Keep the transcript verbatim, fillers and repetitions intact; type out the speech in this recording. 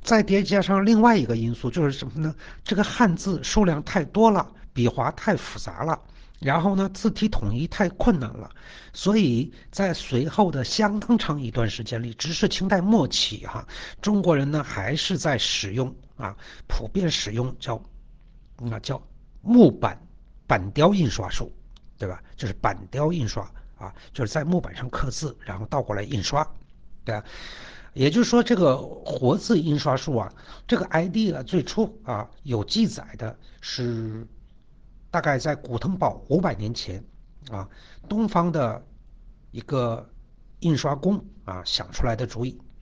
再叠加上另外一个因素，就是什么呢？这个汉字数量太多了，笔画太复杂了，然后呢，字体统一太困难了，所以在随后的相当长一段时间里，直至清代末期哈、啊，中国人呢还是在使用啊，普遍使用叫啊叫木板板雕印刷术，对吧？就是板雕印刷啊，就是在木板上刻字，然后倒过来印刷，对吧？也就是说，这个活字印刷术啊，这个 idea 最初啊有记载的是大概在古腾堡五百年前啊，东方的一个印刷工啊想出来的主意。